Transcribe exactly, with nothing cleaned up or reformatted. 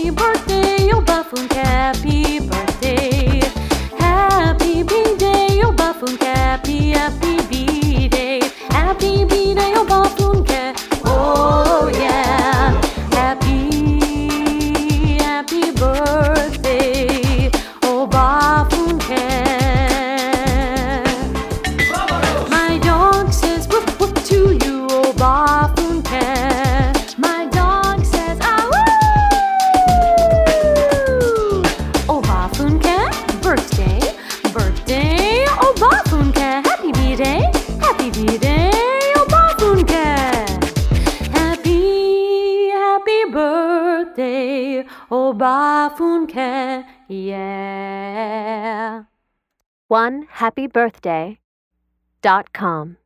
Happy birthday, oh Bafunke, happy birthday. Happy B-Day, oh Bafunke, happy, happy B-Day. Happy B-Day, oh Bafunke, oh yeah. Happy, happy birthday, oh Bafunke. My dog says whoop whoop to you, oh Bafunke. My dog says ah woo. Oh Bafunke, birthday, birthday, oh Bafunke. Happy B-Day, happy B-Day, oh Bafunke. Happy, happy birthday, oh Bafunke, yeah. one happy birthday dot com